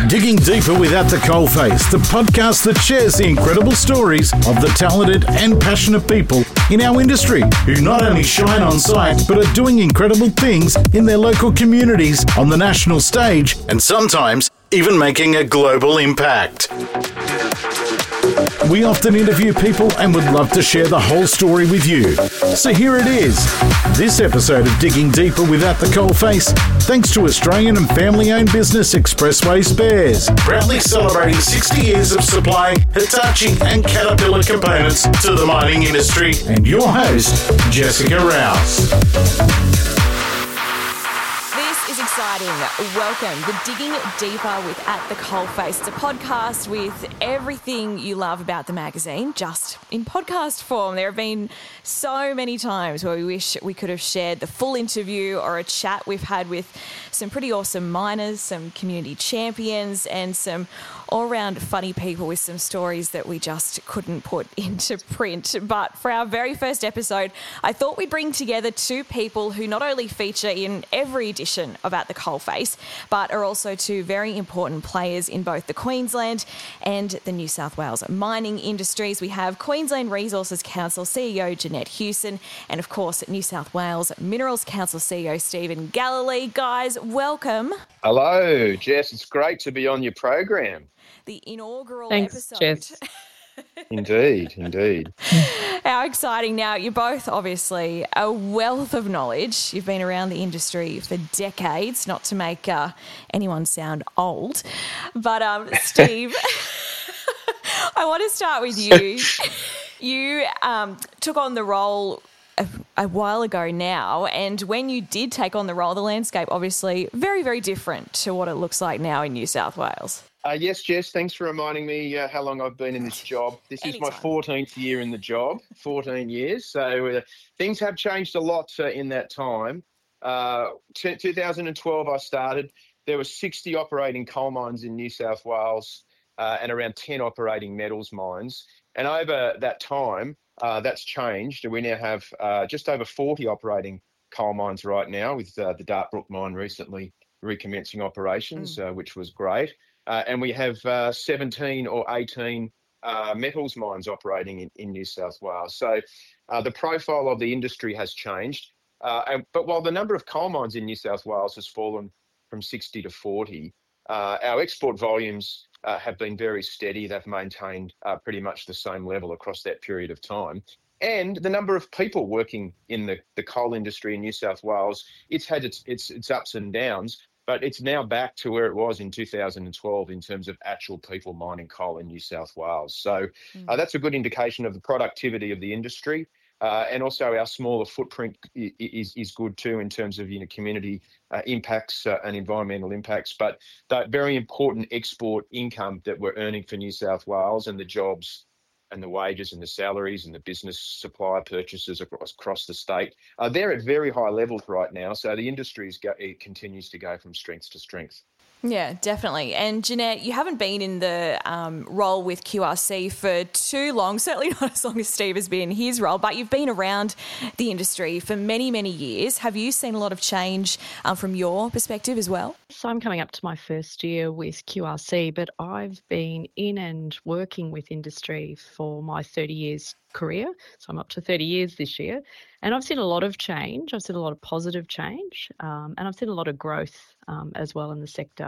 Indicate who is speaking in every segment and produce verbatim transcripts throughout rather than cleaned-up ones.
Speaker 1: Digging Deeper with At the Coalface, the podcast that shares the incredible stories of the talented and passionate people in our industry who not only shine on site but are doing incredible things in their local communities, on the national stage, and sometimes even making a global impact. We often interview people and would love to share the whole story with you. So here it is, this episode of Digging Deeper with At the Coalface, thanks to Australian and family-owned business Expressway Spares, proudly celebrating sixty years of supplying Hitachi and Caterpillar components to the mining industry, and your host, Jessica Rouse.
Speaker 2: Is exciting. Welcome to Digging Deeper with At the Coalface. It's a podcast with everything you love about the magazine, just in podcast form. There have been so many times where we wish we could have shared the full interview or a chat we've had with some pretty awesome miners, some community champions, and some all-round funny people with some stories that we just couldn't put into print. But for our very first episode, I thought we'd bring together two people who not only feature in every edition of At the Coalface, but are also two very important players in both the Queensland and the New South Wales mining industries. We have Queensland Resources Council C E O Jeanette Hewson, and of course New South Wales Minerals Council C E O Stephen Galilee. Guys, welcome.
Speaker 3: Hello, Jess. It's great to be on your program.
Speaker 2: The inaugural
Speaker 4: Thanks,
Speaker 2: episode.
Speaker 4: Jess.
Speaker 3: Indeed, indeed.
Speaker 2: How exciting. Now, you're both obviously a wealth of knowledge. You've been around the industry for decades, not to make uh, anyone sound old. But, um, Steve, I want to start with you. You um, took on the role a, a while ago now, and when you did take on the role, the landscape obviously very, very different to what it looks like now in New South Wales.
Speaker 3: Uh, yes, Jess, thanks for reminding me uh, how long I've been in this job. This is
Speaker 2: Anytime.
Speaker 3: my fourteenth year in the job, fourteen years. So uh, things have changed a lot uh, in that time. Uh, t- two thousand twelve I started. There were sixty operating coal mines in New South Wales uh, and around ten operating metals mines. And over that time, uh, that's changed. We now have uh, just over forty operating coal mines right now, with uh, the Dartbrook mine recently recommencing operations, mm. uh, which was great. Uh, and we have uh, seventeen or eighteen uh, metals mines operating in, in New South Wales. So uh, the profile of the industry has changed. Uh, and, but while the number of coal mines in New South Wales has fallen from sixty to forty, uh, our export volumes uh, have been very steady. They've maintained uh, pretty much the same level across that period of time. And the number of people working in the, the coal industry in New South Wales, it's had its, its, its ups and downs. But it's now back to where it was in two thousand twelve in terms of actual people mining coal in New South Wales. So mm. uh, that's a good indication of the productivity of the industry. Uh, and also our smaller footprint is, is good too in terms of, you know, community uh, impacts uh, and environmental impacts. But that very important export income that we're earning for New South Wales, and the jobs and the wages and the salaries and the business supply purchases across, across the state, uh, they're at very high levels right now. So the industry is go, it continues to go from strength to strength.
Speaker 2: Yeah, definitely. And Jeanette, you haven't been in the um, role with Q R C for too long, certainly not as long as Steve has been in his role, but you've been around the industry for many, many years. Have you seen a lot of change um, from your perspective as well?
Speaker 4: So I'm coming up to my first year with Q R C, but I've been in and working with industry for my thirty years career. So I'm up to thirty years this year. And I've seen a lot of change. I've seen a lot of positive change, um, and I've seen a lot of growth um, as well in the sector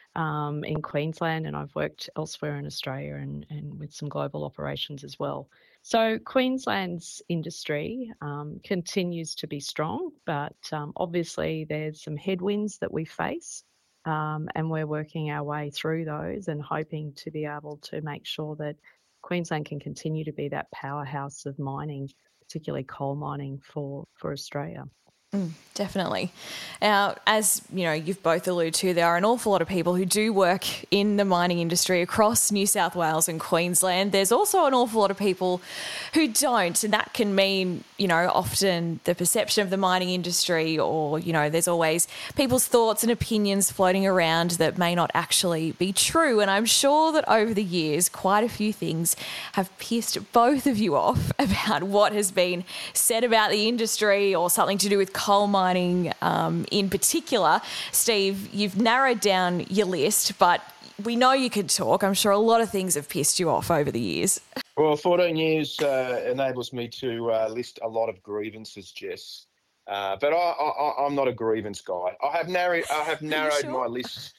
Speaker 4: um, in Queensland, and I've worked elsewhere in Australia and, and with some global operations as well. So Queensland's industry um, continues to be strong, but um, obviously there's some headwinds that we face, um, and we're working our way through those and hoping to be able to make sure that Queensland can continue to be that powerhouse of mining, particularly coal mining for, for Australia.
Speaker 2: Mm, definitely. Now, as you know, you've both alluded to, there are an awful lot of people who do work in the mining industry across New South Wales and Queensland. There's also an awful lot of people who don't, and that can mean, you know, often the perception of the mining industry, or, you know, there's always people's thoughts and opinions floating around that may not actually be true. And I'm sure that over the years, quite a few things have pissed both of you off about what has been said about the industry, or something to do with coal mining um, in particular. Steve, you've narrowed down your list, but we know you could talk. I'm sure a lot of things have pissed you off over the years.
Speaker 3: Well, fourteen years uh, enables me to uh, list a lot of grievances, Jess. Uh, but I, I, I'm not a grievance guy. I have narrowed, I have narrowed
Speaker 2: sure?
Speaker 3: my list.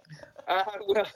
Speaker 3: Uh, well,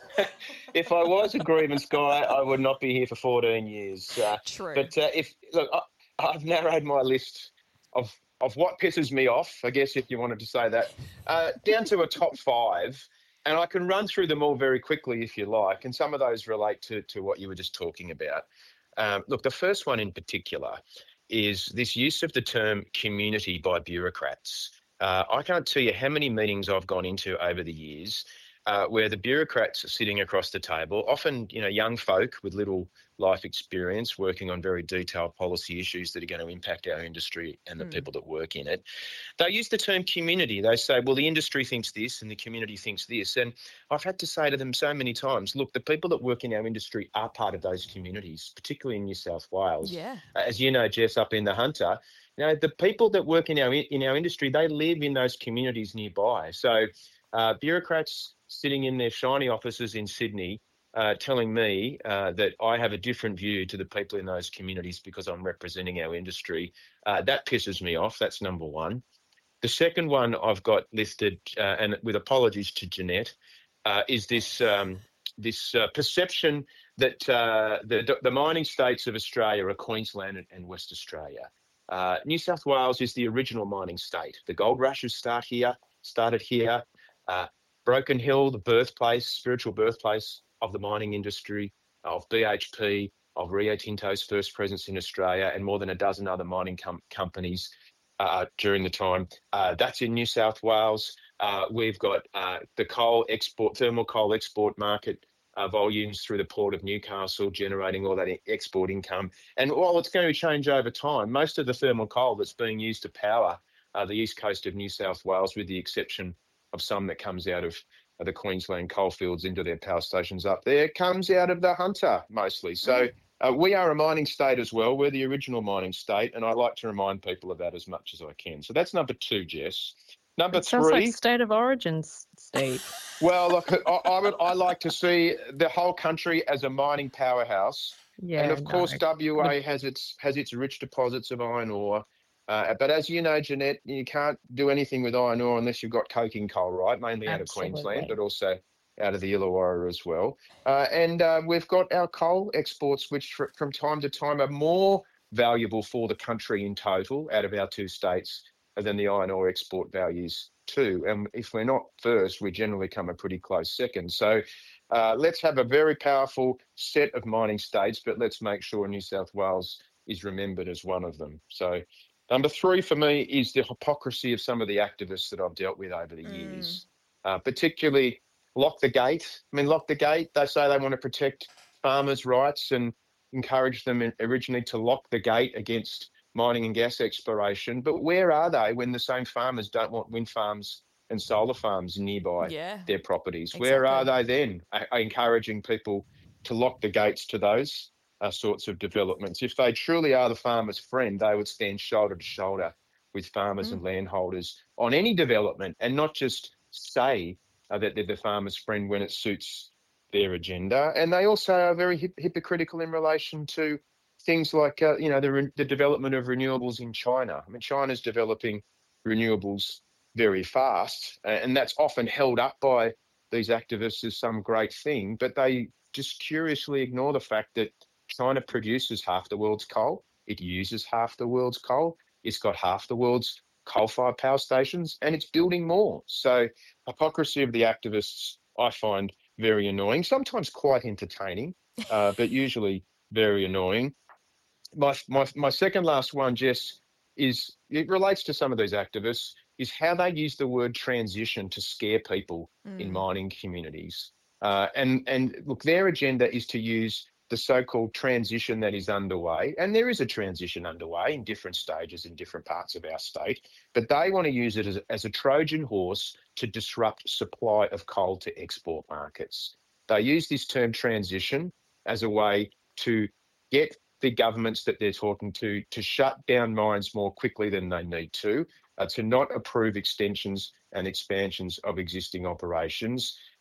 Speaker 3: if I was a grievance guy, I would not be here for fourteen years. Uh,
Speaker 2: True.
Speaker 3: But uh, if look, I, I've narrowed my list of of what pisses me off, I guess, if you wanted to say that, uh, down to a top five. And I can run through them all very quickly if you like. And some of those relate to, to what you were just talking about. Um, look, the first one in particular is this use of the term community by bureaucrats. Uh, I can't tell you how many meetings I've gone into over the years uh, where the bureaucrats are sitting across the table, often, you know, young folk with little life experience working on very detailed policy issues that are going to impact our industry and the mm. people that work in it. They use the term community. They say, well, the industry thinks this and the community thinks this. And I've had to say to them so many times, look, the people that work in our industry are part of those communities, particularly in New South Wales.
Speaker 2: Yeah.
Speaker 3: Uh, as you know, Jess, up in the Hunter, you know, the people that work in our in our industry, they live in those communities nearby. So uh, bureaucrats sitting in their shiny offices in Sydney Uh, telling me uh, that I have a different view to the people in those communities because I'm representing our industry. Uh, that pisses me off. That's number one. The second one I've got listed, uh, and with apologies to Jeanette, uh, is this um, this uh, perception that uh, the, the mining states of Australia are Queensland and, and West Australia. Uh, New South Wales is the original mining state. The gold rushes start here, started here. Uh, Broken Hill, the birthplace, spiritual birthplace of the mining industry, of B H P, of Rio Tinto's first presence in Australia, and more than a dozen other mining com- companies uh, during the time. Uh, that's in New South Wales. Uh, we've got uh, the coal export, thermal coal export market uh, volumes through the port of Newcastle, generating all that export income. And while it's going to change over time, most of the thermal coal that's being used to power uh, the east coast of New South Wales, with the exception of some that comes out of the Queensland coalfields into their power stations up there, comes out of the Hunter mostly. So uh, we are a mining state as well. We're the original mining state, and I like to remind people of that as much as I can. So that's number two, Jess. Number
Speaker 4: it
Speaker 3: three.
Speaker 4: Sounds like state of origin, Steve.
Speaker 3: Well, look, I, I would I like to see the whole country as a mining powerhouse.
Speaker 4: Yeah,
Speaker 3: and of
Speaker 4: no.
Speaker 3: course, W A has its has its rich deposits of iron ore. Uh, but as you know, Jeanette, you can't do anything with iron ore unless you've got coking coal, right? Mainly out
Speaker 4: Absolutely.
Speaker 3: of Queensland, but also out of the Illawarra as well. Uh, and uh, we've got our coal exports, which fr- from time to time are more valuable for the country in total out of our two states than the iron ore export values too. And if we're not first, we generally come a pretty close second. So uh, let's have a very powerful set of mining states, but let's make sure New South Wales is remembered as one of them. So number three for me is the hypocrisy of some of the activists that I've dealt with over the
Speaker 2: Mm.
Speaker 3: years, uh, particularly lock the gate. I mean, lock the gate. They say they want to protect farmers' rights and encourage them in, originally to lock the gate against mining and gas exploration. But where are they when the same farmers don't want wind farms and solar farms nearby
Speaker 2: Yeah,
Speaker 3: their properties? Where are
Speaker 2: exactly.
Speaker 3: they then, uh, encouraging people to lock the gates to those Uh, sorts of developments? If they truly are the farmer's friend, they would stand shoulder to shoulder with farmers
Speaker 2: Mm.
Speaker 3: and landholders on any development, and not just say uh, that they're the farmer's friend when it suits their agenda. And they also are very hip- hypocritical in relation to things like, uh, you know, the, re- the development of renewables in China. I mean, China's developing renewables very fast, uh, and that's often held up by these activists as some great thing, but they just curiously ignore the fact that China produces half the world's coal. It uses half the world's coal. It's got half the world's coal-fired power stations, and it's building more. So hypocrisy of the activists I find very annoying, sometimes quite entertaining, uh, but usually very annoying. My, my, my second last one, Jess, is it relates to some of these activists, is how they use the word transition to scare people
Speaker 2: Mm.
Speaker 3: in mining communities. Uh, and, and look, their agenda is to use the so-called transition that is underway, and there is a transition underway in different stages in different parts of our state, but they want to use it as, as a Trojan horse to disrupt supply of coal to export markets. They use this term transition as a way to get the governments that they're talking to to shut down mines more quickly than they need to, uh, to not approve extensions and expansions of existing operations.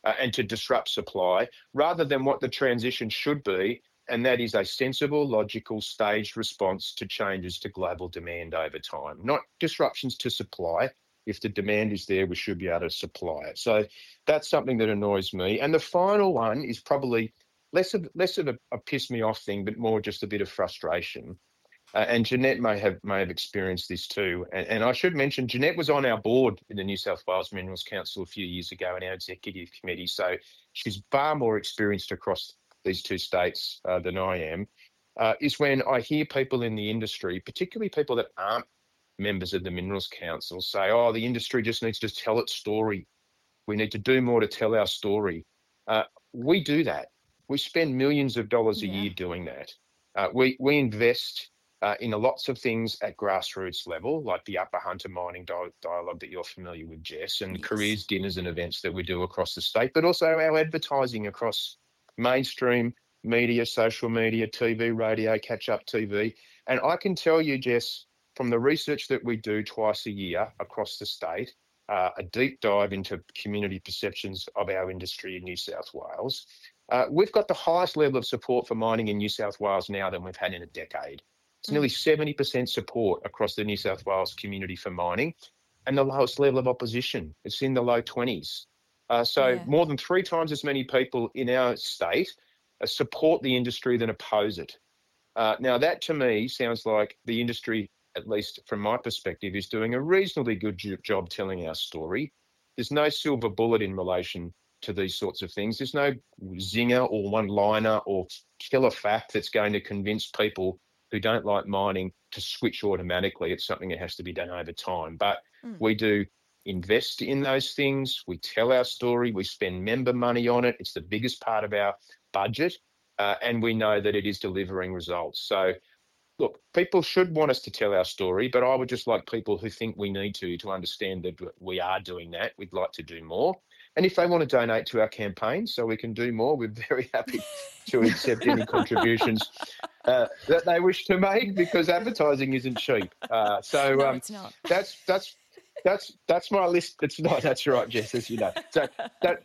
Speaker 3: uh, and to disrupt supply, rather than what the transition should be, and that is a sensible, logical, staged response to changes to global demand over time, not disruptions to supply. If the demand is there, we should be able to supply it. So that's something that annoys me. And the final one is probably less of less of a, a piss me off thing, but more just a bit of frustration. Uh, and Jeanette may have may have experienced this too. And, and I should mention, Jeanette was on our board in the New South Wales Minerals Council a few years ago in our executive committee. So she's far more experienced across these two states uh, than I am. Uh, is when I hear people in the industry, particularly people that aren't members of the Minerals Council, say, oh, the industry just needs to tell its story. We need to do more to tell our story. Uh, we do that. We spend millions of dollars a yeah. year doing that. Uh, we, we invest uh, in lots of things at grassroots level, like the Upper Hunter Mining di- Dialogue that you're familiar with, Jess, and yes. careers, dinners and events that we do across the state, but also our advertising across mainstream media, social media, T V, radio, catch-up T V. And I can tell you, Jess, from the research that we do twice a year across the state, uh, a deep dive into community perceptions of our industry in New South Wales, uh, we've got the highest level of support for mining in New South Wales now than we've had in a decade. It's mm. nearly seventy percent support across the New South Wales community for mining, and the lowest level of opposition. It's in the low twenties. Uh, so yeah. more than three times as many people in our state uh, support the industry than oppose it. Uh, now, that to me sounds like the industry, at least from my perspective, is doing a reasonably good job telling our story. There's no silver bullet in relation to these sorts of things. There's no zinger or one-liner or killer fact that's going to convince people who don't like mining to switch automatically. It's something that has to be done over time. But mm. we do invest in those things. We tell our story. We spend member money on it. It's the biggest part of our budget, uh, and we know that it is delivering results. So, look, people should want us to tell our story, but I would just like people who think we need to, to understand that we are doing that. We'd like to do more. And if they want to donate to our campaign so we can do more, we're very happy to accept any contributions uh, that they wish to make, because advertising isn't cheap. Uh, so
Speaker 2: no,
Speaker 3: um,
Speaker 2: it's not.
Speaker 3: that's that's that's that's my list. It's not. That's right, Jess, as you know. So that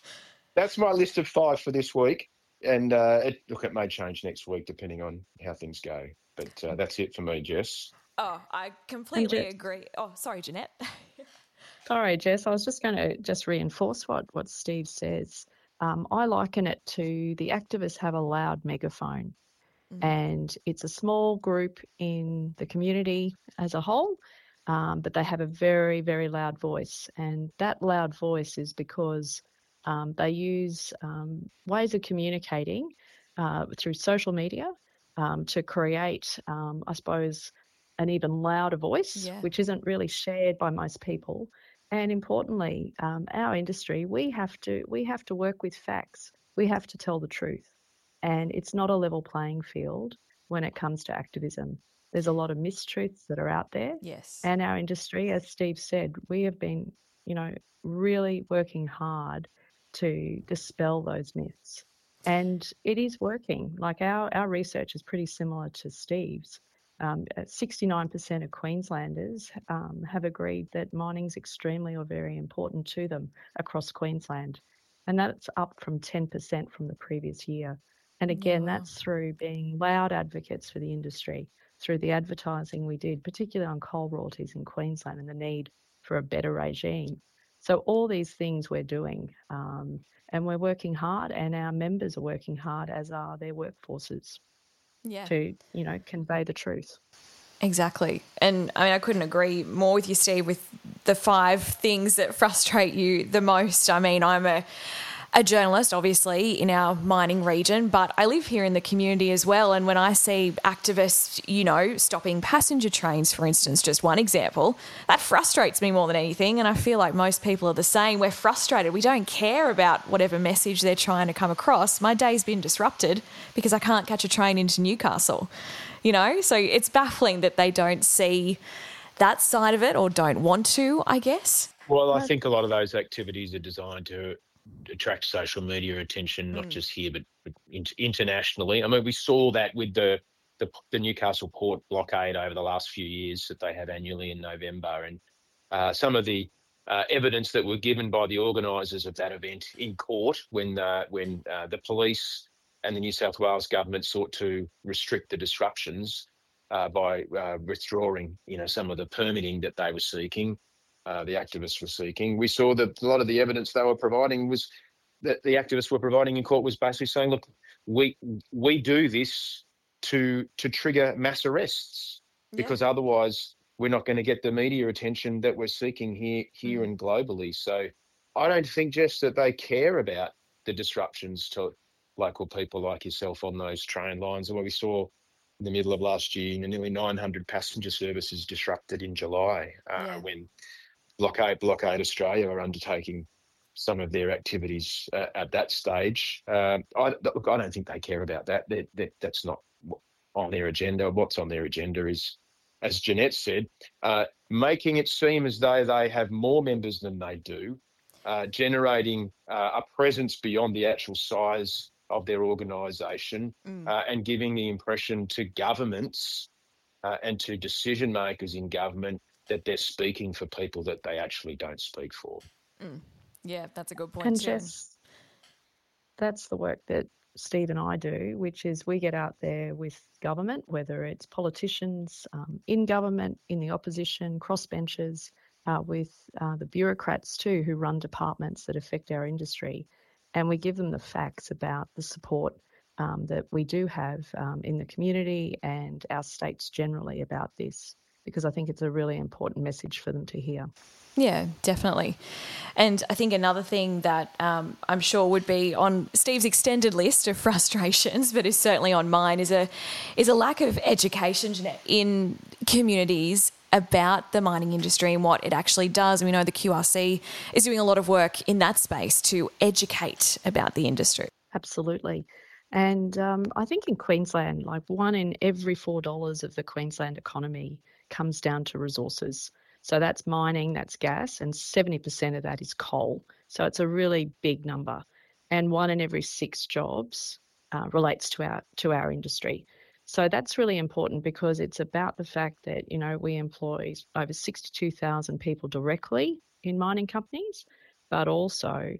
Speaker 3: that's my list of five for this week. And uh, it, look, it may change next week depending on how things go. But uh, that's it for me, Jess.
Speaker 2: Oh, I completely agree. Oh, sorry, Jeanette.
Speaker 4: Sorry, Jess. I was just going to just reinforce what, what Steve says. Um, I liken it to the activists have a loud megaphone, mm. and it's a small group in the community as a whole, um, but they have a very, very loud voice. And that loud voice is because um, they use um, ways of communicating uh, through social media um, to create, um, I suppose, an even louder voice, yeah. which isn't really shared by most people. And importantly, um, our industry, we have to we have to work with facts. We have to tell the truth. And it's not a level playing field when it comes to activism. There's a lot of mistruths that are out there.
Speaker 2: Yes.
Speaker 4: And our industry, as Steve said, we have been, you know, really working hard to dispel those myths. And it is working. Like our, our research is pretty similar to Steve's. Um, sixty-nine percent of Queenslanders um, have agreed that mining is extremely or very important to them across Queensland. And that's up from ten percent from the previous year. And again, wow. that's through being loud advocates for the industry, through the advertising we did, particularly on coal royalties in Queensland and the need for a better regime. So all these things we're doing, um, and we're working hard, and our members are working hard, as are their workforces. Yeah. To, you know, convey the truth.
Speaker 2: Exactly. And I mean, I couldn't agree more with you, Steve, with the five things that frustrate you the most. I mean, I'm a, a journalist, obviously, in our mining region, but I live here in the community as well. And when I see activists, you know, stopping passenger trains, for instance, just one example, that frustrates me more than anything. And I feel like most people are the same. We're frustrated. We don't care about whatever message they're trying to come across. My day's been disrupted because I can't catch a train into Newcastle, you know? So it's baffling that they don't see that side of it, or don't want to, I guess.
Speaker 3: Well, I think a lot of those activities are designed to attract social media attention, not mm. just here, but, but internationally. I mean, we saw that with the, the the Newcastle Port blockade over the last few years that they have annually in November. And uh, some of the uh, evidence that were given by the organisers of that event in court when uh, when uh, the police and the New South Wales government sought to restrict the disruptions uh, by uh, withdrawing, you know, some of the permitting that they were seeking, uh, the activists were seeking. We saw that a lot of the evidence they were providing was that the activists were providing in court was basically saying, look, we we do this to to trigger mass arrests because yeah. otherwise we're not going to get the media attention that we're seeking here here mm. and globally. So I don't think, Jess, that they care about the disruptions to local people like yourself on those train lines. And what we saw in the middle of last year, you know, nearly nine hundred passenger services disrupted in July uh, yeah. when Blockade, Blockade Australia are undertaking some of their activities uh, at that stage. Um, I, look, I don't think they care about that. They're, they're, that's not on their agenda. What's on their agenda is, as Jeanette said, uh, making it seem as though they have more members than they do, uh, generating uh, a presence beyond the actual size of their organisation mm. uh, and giving the impression to governments uh, and to decision makers in government that they're speaking for people that they actually don't speak for.
Speaker 2: Mm. Yeah, that's a good point.
Speaker 4: And Jess, that's the work that Steve and I do, which is we get out there with government, whether it's politicians um, in government, in the opposition, crossbenchers, uh, with uh, the bureaucrats too who run departments that affect our industry. And we give them the facts about the support um, that we do have um, in the community and our states generally about this, because I think it's a really important message for them to hear.
Speaker 2: Yeah, definitely. And I think another thing that um, I'm sure would be on Steve's extended list of frustrations, but is certainly on mine, is a is a lack of education in communities about the mining industry and what it actually does. And we know the Q R C is doing a lot of work in that space to educate about the industry.
Speaker 4: Absolutely. And um, I think in Queensland, like one in every four dollars of the Queensland economy comes down to resources. So that's mining, that's gas, and seventy percent of that is coal. So it's a really big number. And one in every six jobs uh, relates to our to our industry. So that's really important because it's about the fact that, you know, we employ over sixty-two thousand people directly in mining companies, but also,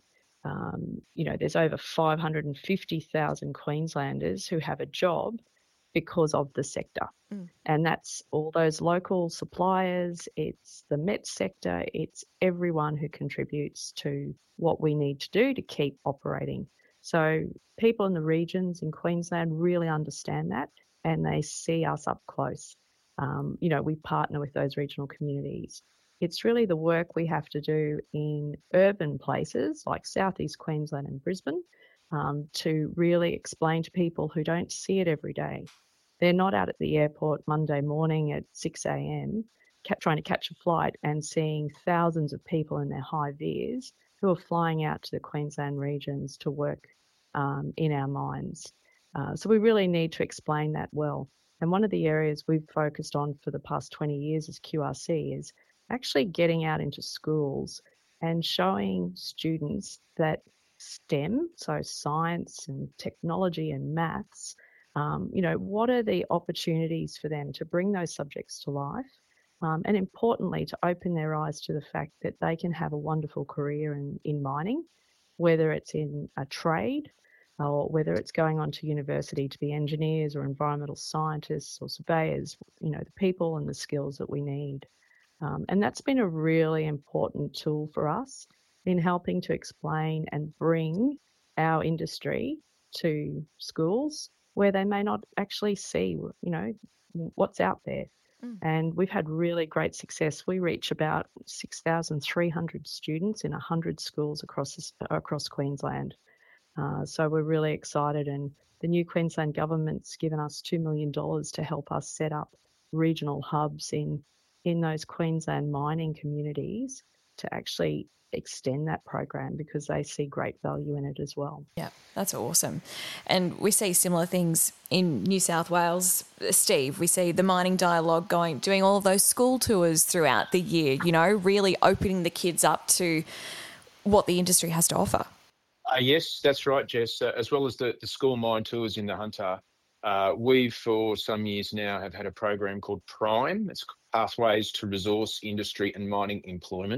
Speaker 4: um, you know, there's over five hundred fifty thousand Queenslanders who have a job because of the sector. Mm. And that's all those local suppliers, it's the met sector, it's everyone who contributes to what we need to do to keep operating. So people in the regions in Queensland really understand that and they see us up close. Um, you know, we partner with those regional communities. It's really the work we have to do in urban places like Southeast Queensland and Brisbane um, to really explain to people who don't see it every day. They're not out at the airport Monday morning at six a.m. trying to catch a flight and seeing thousands of people in their high vis who are flying out to the Queensland regions to work um, in our mines. Uh, so we really need to explain that well. And one of the areas we've focused on for the past twenty years as Q R C is actually getting out into schools and showing students that STEM, so science and technology and maths, um, you know, what are the opportunities for them to bring those subjects to life? Um, and importantly, to open their eyes to the fact that they can have a wonderful career in, in mining, whether it's in a trade or whether it's going on to university to be engineers or environmental scientists or surveyors, you know, the people and the skills that we need. Um, and that's been a really important tool for us in helping to explain and bring our industry to schools where they may not actually see, you know, what's out there. Mm. And we've had really great success. We reach about six thousand three hundred students in one hundred schools across this, across Queensland. Uh, so we're really excited, and the new Queensland government's given us two million dollars to help us set up regional hubs in, in those Queensland mining communities to actually extend that program because they see great value in it as well.
Speaker 2: Yeah, that's awesome. And we see similar things in New South Wales, Steve. We see the mining dialogue going, doing all of those school tours throughout the year, you know, really opening the kids up to what the industry has to offer.
Speaker 3: Uh, yes, that's right, Jess. Uh, as well as the, the school mine tours in the Hunter, uh, we for some years now have had a program called Prime. It's Pathways to Resource, Industry and Mining Employment.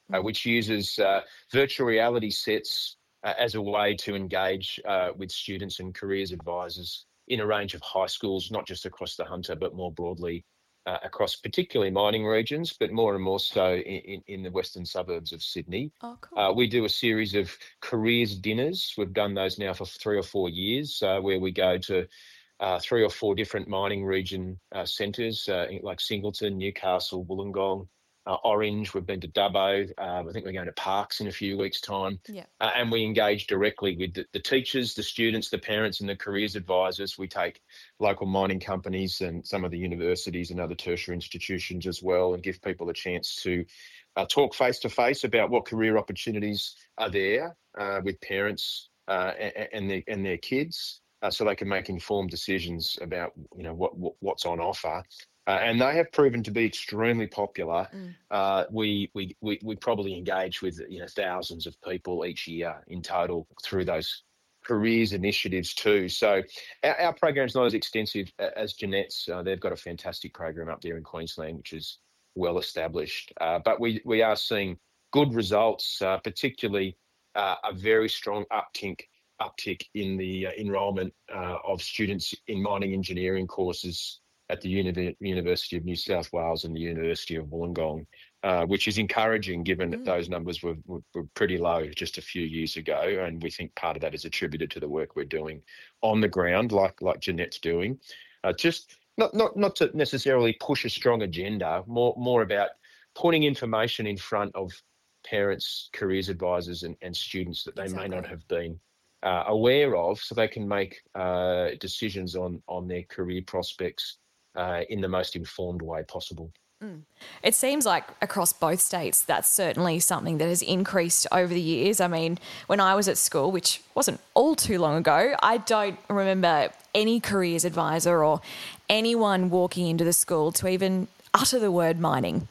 Speaker 3: uh, which uses uh, virtual reality sets uh, as a way to engage uh, with students and careers advisors in a range of high schools, not just across the Hunter, but more broadly uh, across particularly mining regions, but more and more so in, in the western suburbs of Sydney.
Speaker 2: Oh, cool.
Speaker 3: Uh, we do a series of careers dinners. We've done those now for three or four years, uh, where we go to uh, three or four different mining region uh, centres, uh, like Singleton, Newcastle, Wollongong, uh, Orange. We've been to Dubbo. Uh, I think we're going to Parks in a few weeks' time.
Speaker 2: Yeah.
Speaker 3: Uh, and we engage directly with the, the teachers, the students, the parents, and the careers advisors. We take local mining companies and some of the universities and other tertiary institutions as well, and give people a chance to uh, talk face-to-face about what career opportunities are there uh, with parents uh, and, and, their, and their kids, uh, so they can make informed decisions about, you know, what, what what's on offer. Uh, and they have proven to be extremely popular.
Speaker 2: Mm.
Speaker 3: Uh, we, we we we probably engage with, you know, thousands of people each year in total through those careers initiatives too. So our, our program's not as extensive as Jeanette's. Uh, they've got a fantastic program up there in Queensland, which is well established. Uh, but we we are seeing good results, uh, particularly uh, a very strong uptick uptick in the uh, enrolment uh, of students in mining engineering courses at the Uni- University of New South Wales and the University of Wollongong, uh, which is encouraging given
Speaker 2: Mm.
Speaker 3: that those numbers were, were, were pretty low just a few years ago. And we think part of that is attributed to the work we're doing on the ground, like like Jeanette's doing. Uh, just not not not to necessarily push a strong agenda, more more about putting information in front of parents, careers advisors, and, and students that they
Speaker 2: Exactly.
Speaker 3: may not have been uh, aware of, so they can make uh, decisions on on their career prospects Uh, in the most informed way possible.
Speaker 2: Mm. It seems like across both states, that's certainly something that has increased over the years. I mean, when I was at school, which wasn't all too long ago, I don't remember any careers advisor or anyone walking into the school to even utter the word mining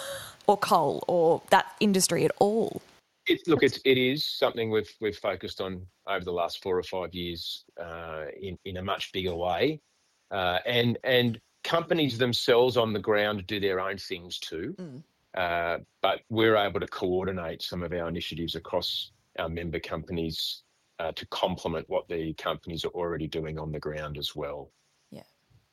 Speaker 2: or coal or that industry at all.
Speaker 3: It, look, it's, it is something we've we've focused on over the last four or five years uh, in in a much bigger way, uh, and and. Companies themselves on the ground do their own things too,
Speaker 2: Mm.
Speaker 3: uh, but we're able to coordinate some of our initiatives across our member companies uh, to complement what the companies are already doing on the ground as well.
Speaker 2: Yeah.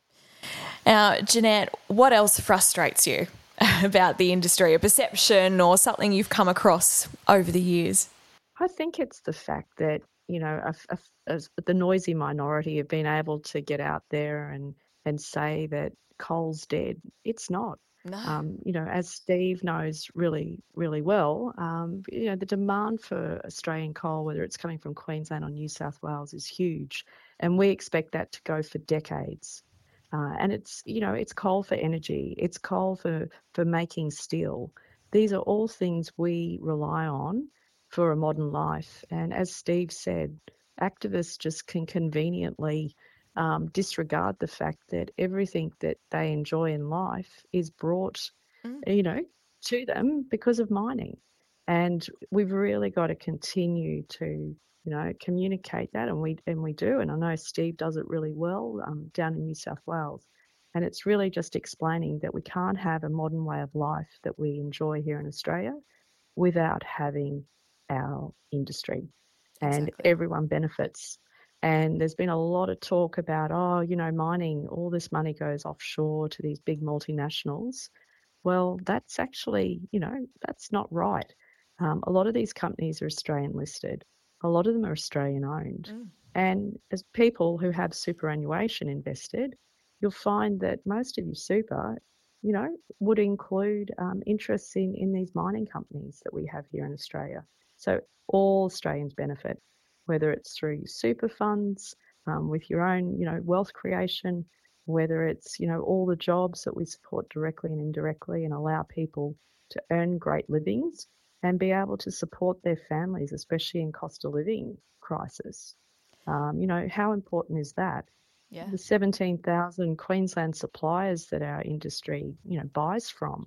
Speaker 2: Now, Jeanette, what else frustrates you about the industry? A perception or something you've come across over the years?
Speaker 4: I think it's the fact that, you know, a, a, as the noisy minority have been able to get out there and and say that coal's dead. It's not.
Speaker 2: No.
Speaker 4: Um, you know, as Steve knows really, really well, um, you know, the demand for Australian coal, whether it's coming from Queensland or New South Wales, is huge. And we expect that to go for decades. Uh, and it's, you know, it's coal for energy. It's coal for, for making steel. These are all things we rely on for a modern life. And as Steve said, activists just can conveniently Um, disregard the fact that everything that they enjoy in life is brought,
Speaker 2: Mm.
Speaker 4: you know, to them because of mining. And we've really got to continue to, you know, communicate that, and we and we do. And I know Steve does it really well um, down in New South Wales. And it's really just explaining that we can't have a modern way of life that we enjoy here in Australia without having our industry, and
Speaker 2: Exactly.
Speaker 4: everyone benefits. And there's been a lot of talk about, oh, you know, mining, all this money goes offshore to these big multinationals. Well, that's actually, you know, that's not right. Um, a lot of these companies are Australian listed. A lot of them are Australian owned.
Speaker 2: Mm.
Speaker 4: And as people who have superannuation invested, you'll find that most of your super, you know, would include um, interests in, in these mining companies that we have here in Australia. So all Australians benefit, whether it's through super funds, um, with your own, you know, wealth creation, whether it's, you know, all the jobs that we support directly and indirectly and allow people to earn great livings and be able to support their families, especially in cost of living crisis. Um, you know, how important is that?
Speaker 2: Yeah.
Speaker 4: The seventeen thousand Queensland suppliers that our industry, you know, buys from,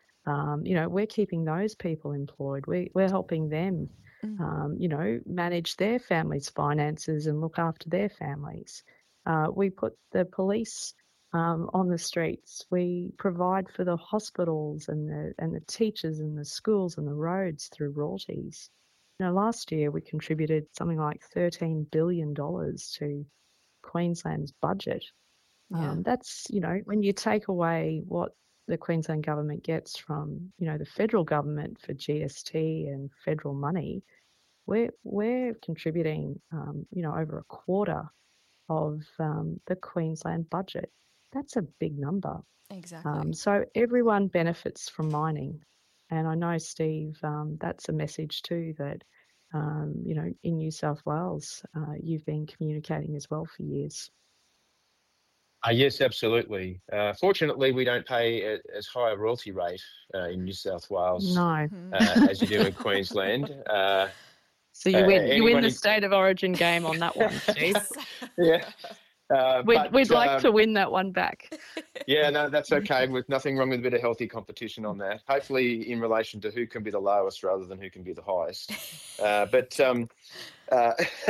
Speaker 4: um, you know, we're keeping those people employed. We, we're helping them,
Speaker 2: Mm.
Speaker 4: um, you know, manage their families' finances and look after their families. Uh, we put the police um, on the streets. We provide for the hospitals and the and the teachers and the schools and the roads through royalties. You know, last year we contributed something like thirteen billion dollars to Queensland's budget.
Speaker 2: Yeah.
Speaker 4: Um, that's, you know, when you take away what the Queensland government gets from, you know, the federal government for G S T and federal money, we're we're contributing, um, you know, over a quarter of um, the Queensland budget. That's a big number.
Speaker 2: Exactly.
Speaker 4: Um, so everyone benefits from mining, and I know, Steve, um, that's a message too that, um, you know, in New South Wales, uh, you've been communicating as well for years.
Speaker 3: Uh, yes, absolutely. Uh, fortunately, we don't pay a, as high a royalty rate uh, in New South Wales
Speaker 4: No.
Speaker 3: uh, as you do in Queensland. Uh,
Speaker 4: So you
Speaker 3: uh,
Speaker 4: win. You win
Speaker 3: anybody-
Speaker 4: the state of origin game on that one, Steve.
Speaker 3: yeah. Uh,
Speaker 4: We'd,
Speaker 3: but,
Speaker 4: we'd like
Speaker 3: um,
Speaker 4: to win that one back.
Speaker 3: Yeah, no, that's okay. With nothing wrong with a bit of healthy competition on that. Hopefully, in relation to who can be the lowest rather than who can be the highest. Uh, but um, uh,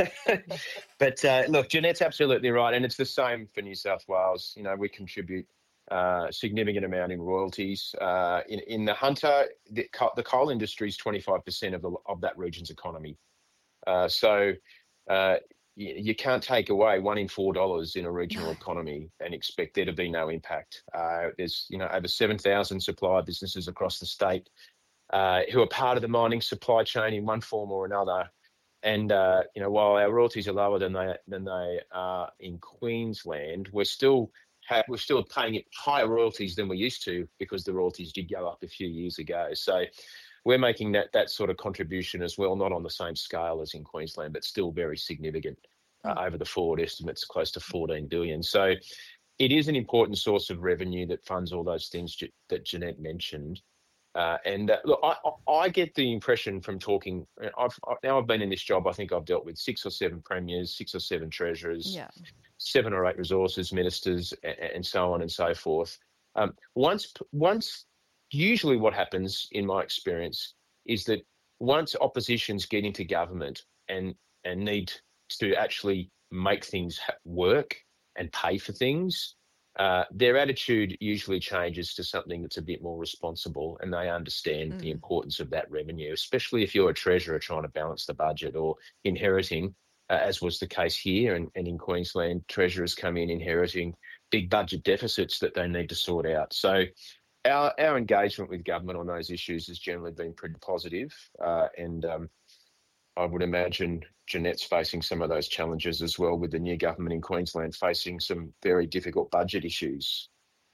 Speaker 3: but uh, look, Jeanette's absolutely right, and it's the same for New South Wales. You know, we contribute uh, a significant amount in royalties. Uh, in in the Hunter, the, co- the coal industry is twenty-five percent of the of that region's economy. Uh, so. Uh, You, you can't take away one in four dollars in a regional economy and expect there to be no impact. Uh, there's you know over seven thousand supplier businesses across the state uh, who are part of the mining supply chain in one form or another. And uh, you know while our royalties are lower than they than they are in Queensland, we're still ha- we're still paying higher royalties than we used to because the royalties did go up a few years ago. So. We're making that that sort of contribution as well, not on the same scale as in Queensland, but still very significant uh,
Speaker 2: Mm.
Speaker 3: over the forward estimates, close to fourteen billion. So it is an important source of revenue that funds all those things J- that Jeanette mentioned. Uh, and uh, look, I, I I get the impression from talking, I've, I, now I've been in this job, I think I've dealt with six or seven premiers, six or seven treasurers,
Speaker 2: Yeah.
Speaker 3: seven or eight resources ministers, and, and so on and so forth. Um, once once Usually what happens, in my experience, is that once oppositions get into government and and need to actually make things ha- work and pay for things, uh, their attitude usually changes to something that's a bit more responsible, and they understand
Speaker 2: Mm.
Speaker 3: the importance of that revenue, especially if you're a treasurer trying to balance the budget or inheriting, uh, as was the case here and, and in Queensland, treasurers come in inheriting big budget deficits that they need to sort out. So Our, our engagement with government on those issues has generally been pretty positive, uh, and um, I would imagine Jeanette's facing some of those challenges as well, with the new government in Queensland facing some very difficult budget issues.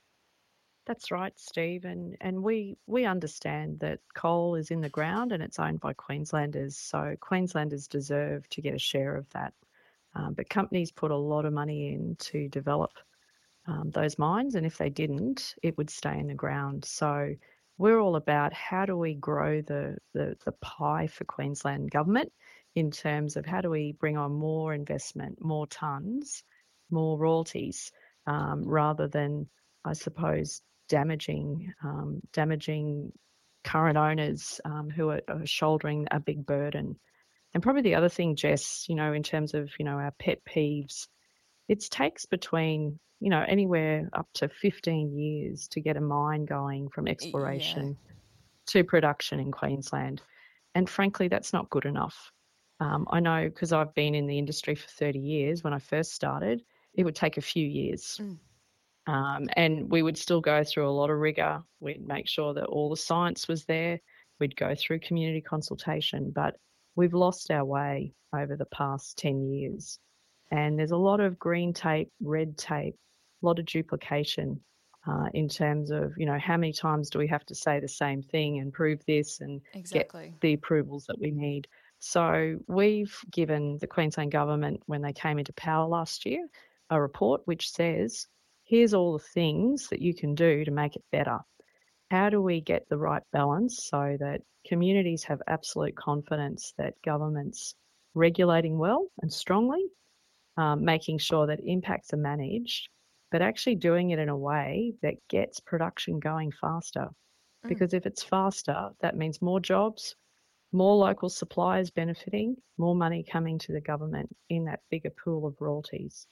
Speaker 4: That's right, Steve. And, and we, we understand that coal is in the ground and it's owned by Queenslanders. So Queenslanders deserve to get a share of that. Um, but companies put a lot of money in to develop um, those mines. And if they didn't, it would stay in the ground. So we're all about how do we grow the, the, the pie for Queensland government in terms of how do we bring on more investment, more tonnes, more royalties, um, rather than, I suppose, damaging um, damaging current owners um, who are, are shouldering a big burden. And probably the other thing, Jess, you know, in terms of, you know, our pet peeves, it takes between, you know, anywhere up to fifteen years to get a mine going from exploration
Speaker 2: Yeah.
Speaker 4: to production in Queensland. And frankly, that's not good enough. Um, I know because I've been in the industry for thirty years. When I first started, it would take a few years.
Speaker 2: Mm.
Speaker 4: Um, and we would still go through a lot of rigor. We'd make sure that all the science was there. We'd go through community consultation, but we've lost our way over the past ten years. And there's a lot of green tape, red tape, a lot of duplication uh, in terms of, you know, how many times do we have to say the same thing and prove this and
Speaker 2: Exactly.
Speaker 4: get the approvals that we need. So we've given the Queensland government, when they came into power last year, a report which says, here's all the things that you can do to make it better. How do we get the right balance so that communities have absolute confidence that government's regulating well and strongly, um, making sure that impacts are managed, but actually doing it in a way that gets production going faster?
Speaker 2: Mm.
Speaker 4: Because if it's faster, that means more jobs, more local suppliers benefiting, more money coming to the government in that bigger pool of royalties.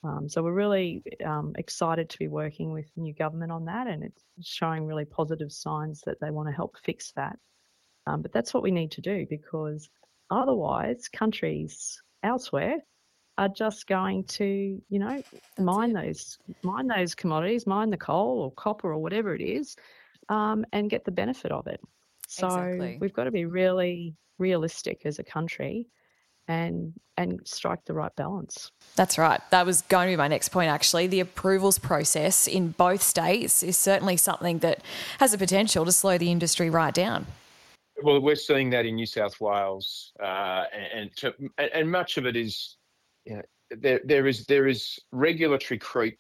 Speaker 4: Um, so we're really um, excited to be working with the new government on that, and it's showing really positive signs that they want to help fix that. Um, but that's what we need to do, because otherwise countries elsewhere are just going to, you know,
Speaker 2: That's
Speaker 4: mine
Speaker 2: it.
Speaker 4: those mine those commodities, mine the coal or copper or whatever it is, um, and get the benefit of it. So
Speaker 2: Exactly.
Speaker 4: we've got to be really realistic as a country and and strike the right balance.
Speaker 2: That's right. That was going to be my next point, actually. The approvals process in both states is certainly something that has the potential to slow the industry right down.
Speaker 3: Well, we're seeing that in New South Wales, uh, and to, and much of it is, you know, there there is there is regulatory creep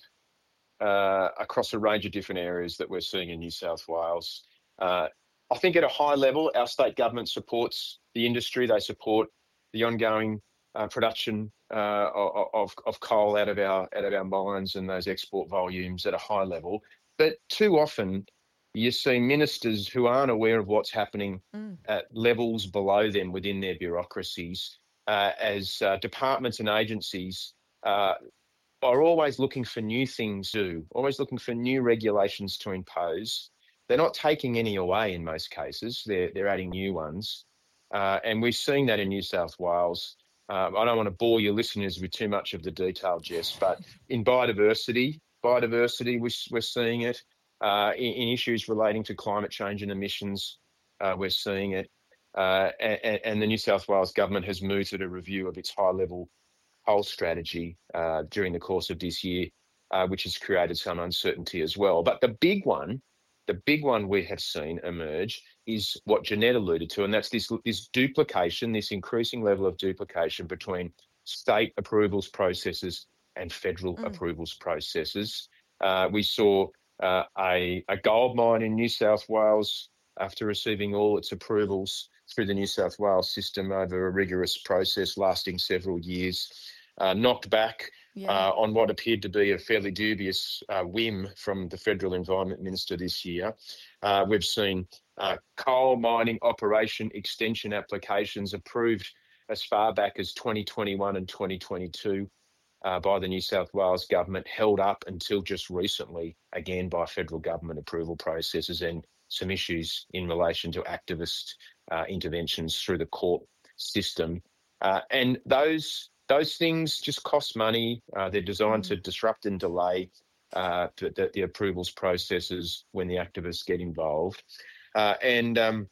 Speaker 3: uh, across a range of different areas that we're seeing in New South Wales. Uh, I think at a high level, our state government supports the industry. They support the ongoing uh, production uh, of, of coal out of our out of our mines and those export volumes at a high level. But too often, you see ministers who aren't aware of what's happening mm. at levels below them within their bureaucracies, uh, as uh, departments and agencies uh, are always looking for new things to do, always looking for new regulations to impose. They're not taking any away in most cases. They're, they're adding new ones. Uh, and we're seeing that in New South Wales. Um, I don't want to bore your listeners with too much of the detail, Jess, but in biodiversity, biodiversity, we're, we're seeing it. Uh, in, in issues relating to climate change and emissions, uh, we're seeing it. Uh, and, and the New South Wales government has moved to a review of its high-level coal strategy uh, during the course of this year, uh, which has created some uncertainty as well. But the big one, the big one we have seen emerge is what Jeanette alluded to, and that's this, this duplication, this increasing level of duplication between state approvals processes and federal mm. approvals processes. Uh, we saw Uh, a, a gold mine in New South Wales, after receiving all its approvals through the New South Wales system over a rigorous process lasting several years, uh, knocked back yeah. uh, on what appeared to be a fairly dubious uh, whim from the Federal Environment Minister this year. Uh, we've seen uh, coal mining operation extension applications approved as far back as twenty twenty-one and twenty twenty-two. Uh, by the New South Wales government, held up until just recently, again by federal government approval processes, and some issues in relation to activist uh, interventions through the court system. Uh, and those those things just cost money. Uh, they're designed mm. to disrupt and delay uh, the, the approvals processes when the activists get involved. Uh, and um,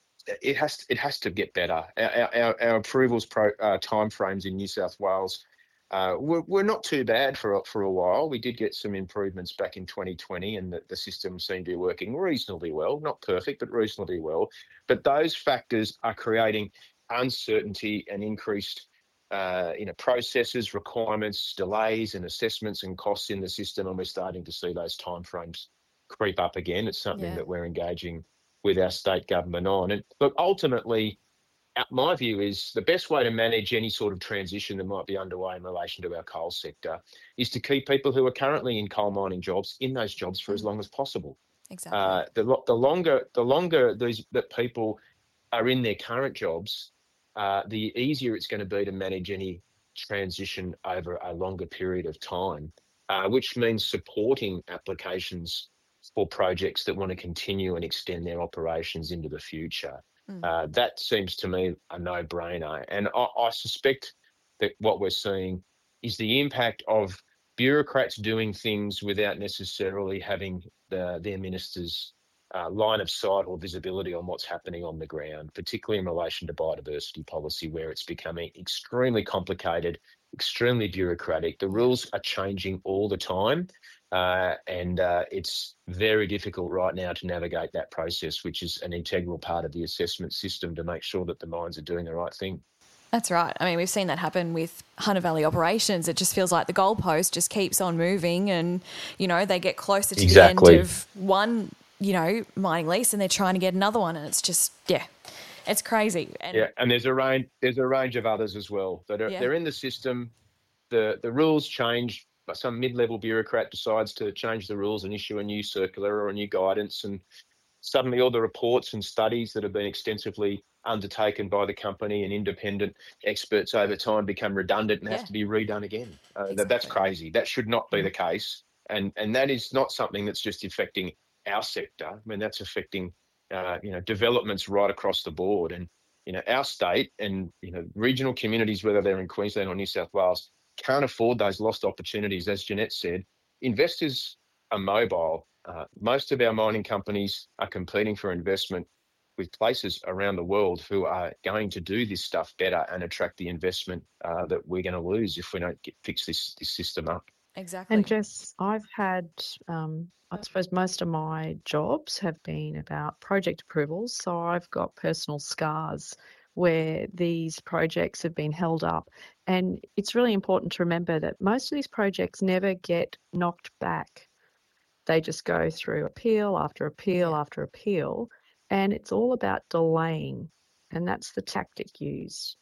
Speaker 3: it has to, it has to get better. Our, our, our approvals pro, uh, timeframes in New South Wales Uh, we're, we're not too bad for for a while. We did get some improvements back in twenty twenty, and the, the system seemed to be working reasonably well. Not perfect, but reasonably well. But those factors are creating uncertainty and increased uh, you know, processes, requirements, delays and assessments and costs in the system, and we're starting to see those timeframes creep up again. It's something yeah. that we're engaging with our state government on. And look, ultimately, my view is the best way to manage any sort of transition that might be underway in relation to our coal sector is to keep people who are currently in coal mining jobs in those jobs for as long as possible.
Speaker 2: Exactly.
Speaker 3: Uh, the, the longer the longer these that people are in their current jobs, uh, the easier it's going to be to manage any transition over a longer period of time, uh, which means supporting applications for projects that want to continue and extend their operations into the future. Mm. Uh, that seems to me a no-brainer. And I, I suspect that what we're seeing is the impact of bureaucrats doing things without necessarily having the, their ministers' uh, line of sight or visibility on what's happening on the ground, particularly in relation to biodiversity policy, where it's becoming extremely complicated, extremely bureaucratic. The rules are changing all the time. Uh, and uh, it's very difficult right now to navigate that process, which is an integral part of the assessment system to make sure that the mines are doing the right thing.
Speaker 2: That's right. I mean, we've seen that happen with Hunter Valley Operations. It just feels like the goalpost just keeps on moving and, you know, they get closer to
Speaker 3: exactly.
Speaker 2: the end of one, you know, mining lease and they're trying to get another one, and it's just, yeah, it's crazy. And
Speaker 3: yeah, and there's a range, there's a range of others as well that are yeah. they're in the system. The the rules change. Some mid-level bureaucrat decides to change the rules and issue a new circular or a new guidance, and suddenly all the reports and studies that have been extensively undertaken by the company and independent experts over time become redundant and
Speaker 2: Yeah.
Speaker 3: have to be redone again. Uh, that, that's
Speaker 2: Exactly.
Speaker 3: crazy. That should not be the case. And and that is not something that's just affecting our sector. I mean, that's affecting, uh, you know, developments right across the board. And, you know, our state and, you know, regional communities, whether they're in Queensland or New South Wales, can't afford those lost opportunities. As Jeanette said, investors are mobile. Uh, most of our mining companies are competing for investment with places around the world who are going to do this stuff better and attract the investment uh, that we're going to lose if we don't get, fix this, this system up.
Speaker 2: Exactly.
Speaker 4: And Jess, I've had, um, I suppose most of my jobs have been about project approvals. So I've got personal scars where these projects have been held up. And it's really important to remember that most of these projects never get knocked back. They just go through appeal after appeal
Speaker 2: Yeah.
Speaker 4: after appeal. And it's all about delaying. And that's the tactic used.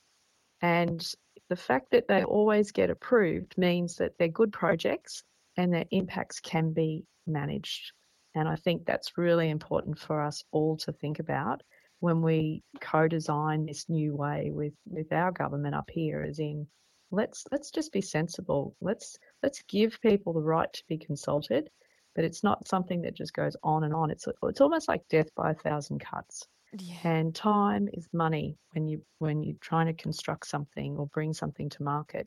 Speaker 4: And the fact that they always get approved means that they're good projects and their impacts can be managed. And I think that's really important for us all to think about when we co-design this new way with, with our government up here, as in let's let's just be sensible. Let's let's give people the right to be consulted, but it's not something that just goes on and on. It's it's almost like death by a thousand cuts.
Speaker 2: Yeah.
Speaker 4: And time is money when you when you're trying to construct something or bring something to market.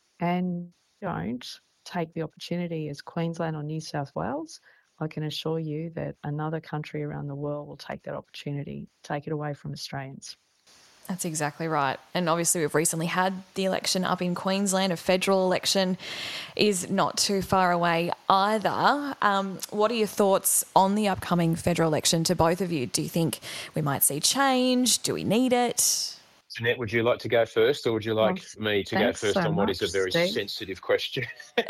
Speaker 4: And don't take the opportunity as Queensland or New South Wales. I can assure you that another country around the world will take that opportunity, take it away from Australians.
Speaker 2: That's exactly right. And obviously we've recently had the election up in Queensland. A federal election is not too far away either. Um, what are your thoughts on the upcoming federal election to both of you? Do you think we might see change? Do we need it?
Speaker 3: Jeanette, would you like to go first, or would you like
Speaker 4: Well,
Speaker 3: me to go
Speaker 4: thanks
Speaker 3: first
Speaker 4: so
Speaker 3: on what is a
Speaker 4: much,
Speaker 3: very
Speaker 4: Steve.
Speaker 3: sensitive question?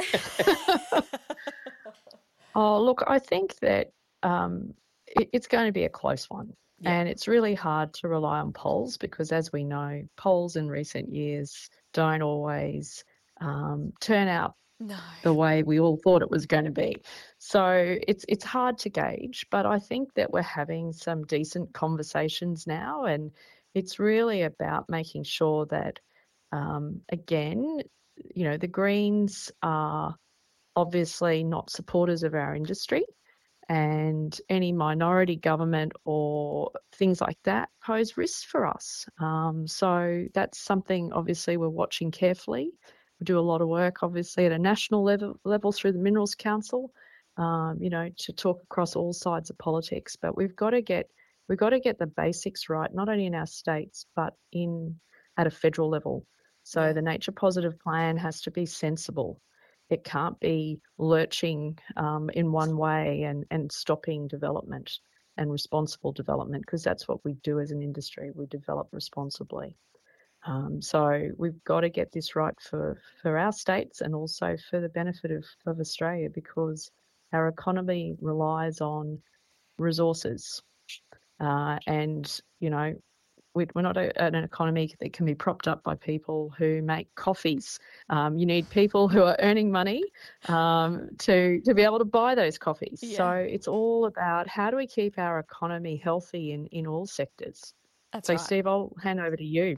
Speaker 4: Oh, look, I think that um, it, it's going to be a close one.
Speaker 2: Yeah.
Speaker 4: And it's really hard to rely on polls because, as we know, polls in recent years don't always um, turn out
Speaker 2: No.
Speaker 4: the way we all thought it was going to be. So it's it's hard to gauge, but I think that we're having some decent conversations now, and it's really about making sure that, um, again, you know, the Greens are obviously not supporters of our industry, and any minority government or things like that pose risks for us. Um, so that's something obviously we're watching carefully. We do a lot of work obviously at a national level, level through the Minerals Council, um, you know, to talk across all sides of politics. But we've got to get we've got to get the basics right, not only in our states but in at a federal level. So
Speaker 2: Yeah.
Speaker 4: the Nature Positive Plan has to be sensible. It can't be lurching um, in one way and, and stopping development and responsible development, because that's what we do as an industry. We develop responsibly. Um, so we've got to get this right for, for our states and also for the benefit of, of Australia, because our economy relies on resources. Uh, and, you know, we- we're not a, an economy that can be propped up by people who make coffees. Um, you need people who are earning money um, to to be able to buy those coffees.
Speaker 2: Yeah.
Speaker 4: So it's all about how do we keep our economy healthy in, in all sectors.
Speaker 2: That's
Speaker 4: So
Speaker 2: right.
Speaker 4: Steve, I'll hand over to you.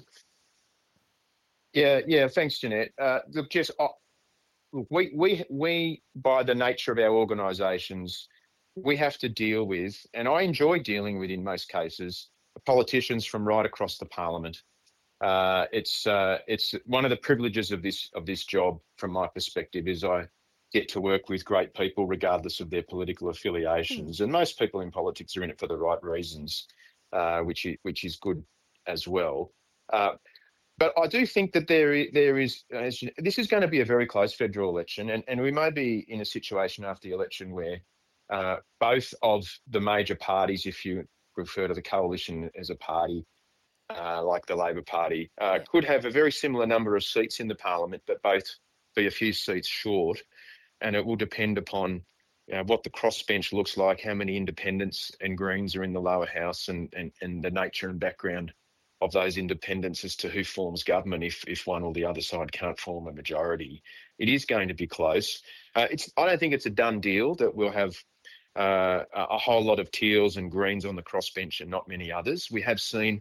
Speaker 3: Yeah, yeah. Thanks, Jeanette. Uh, look, just uh, look, we we we by the nature of our organisations, we have to deal with, and I enjoy dealing with, in most cases, politicians from right across the parliament. Uh, it's uh, it's one of the privileges of this of this job, from my perspective, is I get to work with great people regardless of their political affiliations, and most people in politics are in it for the right reasons, uh, which is, which is good as well. Uh, But I do think that there is, there is as you, this is going to be a very close federal election, and, and we may be in a situation after the election where uh, both of the major parties, if you refer to the coalition as a party, uh, like the Labor Party, uh,
Speaker 2: Yeah.
Speaker 3: could have a very similar number of seats in the parliament, but both be a few seats short. And it will depend upon you know, what the crossbench looks like, how many independents and Greens are in the lower house, and, and, and the nature and background of those independents as to who forms government if if one or the other side can't form a majority. It is going to be close. Uh, it's I don't think it's a done deal that we'll have uh, a a whole lot of Teals and Greens on the crossbench and not many others. We have seen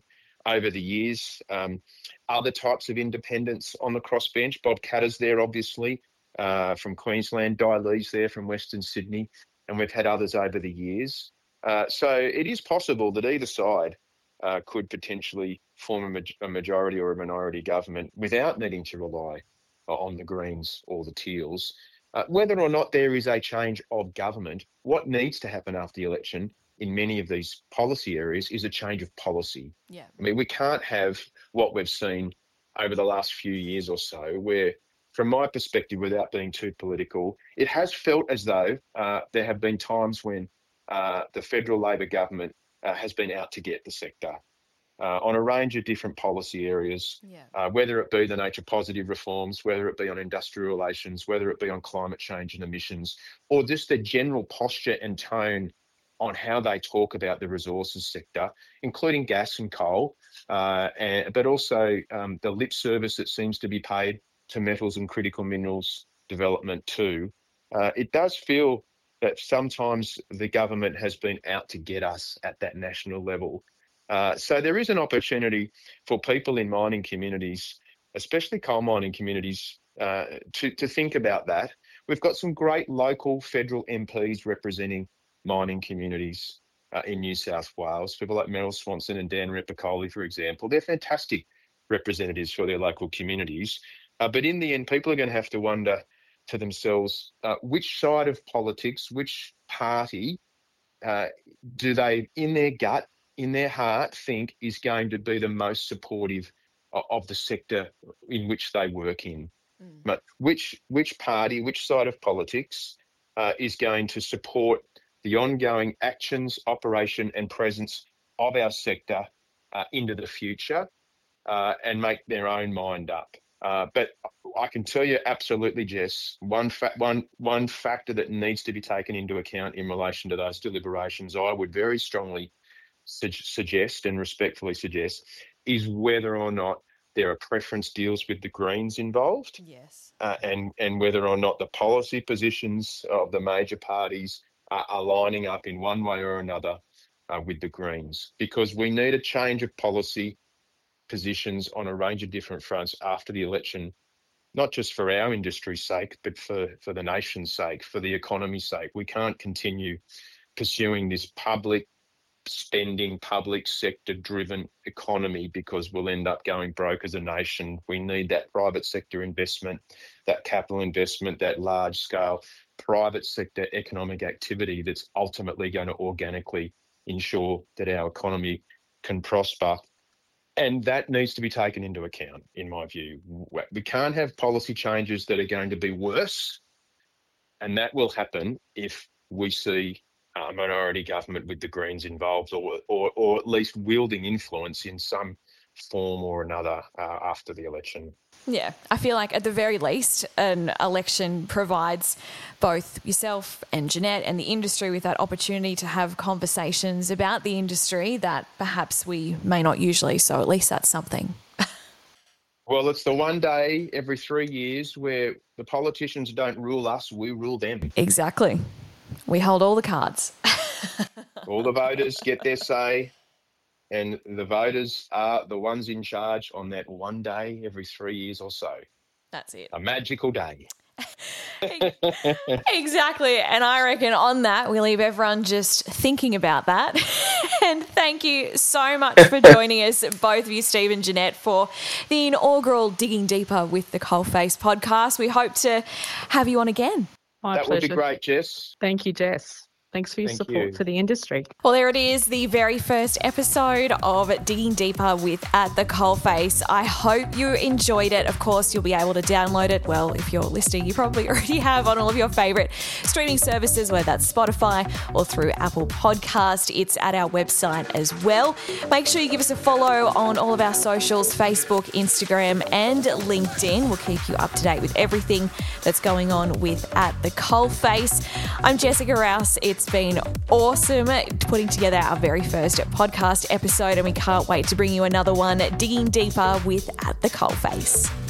Speaker 3: over the years. Um, other types of independents on the crossbench. Bob Katter's there, obviously, uh, from Queensland. Di Lee's there from Western Sydney. And we've had others over the years. Uh, so it is possible that either side uh, could potentially form a, ma- a majority or a minority government without needing to rely on the Greens or the Teals. Uh, whether or not there is a change of government, what needs to happen after the election in many of these policy areas is a change of policy.
Speaker 2: Yeah.
Speaker 3: I mean, we can't have what we've seen over the last few years or so where, from my perspective, without being too political, it has felt as though uh, there have been times when uh, the federal Labor government uh, has been out to get the sector uh, on a range of different policy areas,
Speaker 2: Yeah.
Speaker 3: uh, whether it be the nature positive reforms, whether it be on industrial relations, whether it be on climate change and emissions, or just the general posture and tone on how they talk about the resources sector, including gas and coal, uh, and, but also um, the lip service that seems to be paid to metals and critical minerals development too. Uh, it does feel that sometimes the government has been out to get us at that national level. Uh, so there is an opportunity for people in mining communities, especially coal mining communities, uh, to, to think about that. We've got some great local federal M Ps representing mining communities uh, in New South Wales. People like Meryl Swanson and Dan Repicoli, for example, they're fantastic representatives for their local communities. Uh, but in the end, people are going to have to wonder to themselves, uh, which side of politics, which party uh, do they, in their gut, in their heart, think is going to be the most supportive of, of the sector in which they work in? Mm. But which, which party, which side of politics uh, is going to support the ongoing actions, operation and presence of our sector uh, into the future uh, and make their own mind up? Uh, but I can tell you absolutely, Jess, one, fa- one, one factor that needs to be taken into account in relation to those deliberations, I would very strongly su- suggest and respectfully suggest, is whether or not there are preference deals with the Greens involved.
Speaker 2: Yes.
Speaker 3: Uh, and, and whether or not the policy positions of the major parties are, are lining up in one way or another uh, with the Greens. Because we need a change of policy positions on a range of different fronts after the election, not just for our industry's sake, but for, for the nation's sake, for the economy's sake. We can't continue pursuing this public spending, public sector driven economy because we'll end up going broke as a nation. We need that private sector investment, that capital investment, that large scale private sector economic activity that's ultimately going to organically ensure that our economy can prosper. And that needs to be taken into account, in my view. We can't have policy changes that are going to be worse, and that will happen if we see a minority government with the Greens involved, or or, or at least wielding influence in some form or another uh, after the election.
Speaker 2: Yeah, I feel like at the very least, an election provides both yourself and Jeanette and the industry with that opportunity to have conversations about the industry that perhaps we may not usually. So at least that's something.
Speaker 3: Well, it's the one day every three years where the politicians don't rule us, we rule them.
Speaker 2: Exactly. We hold all the cards.
Speaker 3: All the voters get their say. And the voters are the ones in charge on that one day every three years or so.
Speaker 2: That's it.
Speaker 3: A magical day.
Speaker 2: Exactly. And I reckon on that, we leave everyone just thinking about that. And thank you so much for joining us, both of you, Steve and Jeanette, for the inaugural Digging Deeper with the Coalface podcast. We hope to have you on again.
Speaker 4: My
Speaker 3: that
Speaker 4: pleasure.
Speaker 3: would be great, Jess.
Speaker 4: Thank you, Jess. Thanks for your
Speaker 3: Thank
Speaker 4: support
Speaker 3: you.
Speaker 4: for the industry.
Speaker 2: Well, there it is, the very first episode of Digging Deeper with At the Coalface. I hope you enjoyed it. Of course, you'll be able to download it. Well, if you're listening, you probably already have on all of your favourite streaming services, whether that's Spotify or through Apple Podcast. It's at our website as well. Make sure you give us a follow on all of our socials, Facebook, Instagram and LinkedIn. We'll keep you up to date with everything that's going on with At the Coalface. I'm Jessica Rouse. It's been awesome putting together our very first podcast episode, and we can't wait to bring you another one, Digging Deeper with At the Coalface.